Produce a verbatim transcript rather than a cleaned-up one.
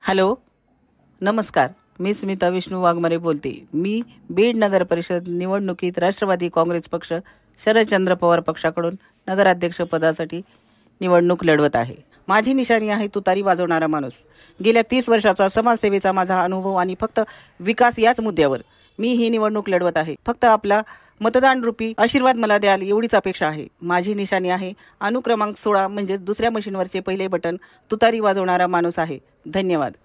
Hello, नमस्कार. मी स्मिता विष्णू वाघमारे बोलते. मी बीड नगर परिषद निवडणुकीत राष्ट्रवादी काँग्रेस पक्ष शरदचंद्र पवार पक्षाकडून नगराध्यक्ष पदासाठी निवडणूक लढवत आहे. माझी निशाणी आहे तुतारी वाजवणारा माणूस. गेल्या तीस वर्षाचा समाजसेवेचा माझा अनुभव आणि फक्त विकास याच मुद्द्यावर मी ही निवडणूक लढवत आहे. फक्त आपला मतदान रूपी आशीर्वाद मला द्याल एवढीच अपेक्षा आहे. माझी निशाणी आहे अनुक्रमांक सोळा म्हणजे दुसऱ्या मशीनवरचे पहिले बटन तुतारी वाजवणारा माणूस आहे. धन्यवाद.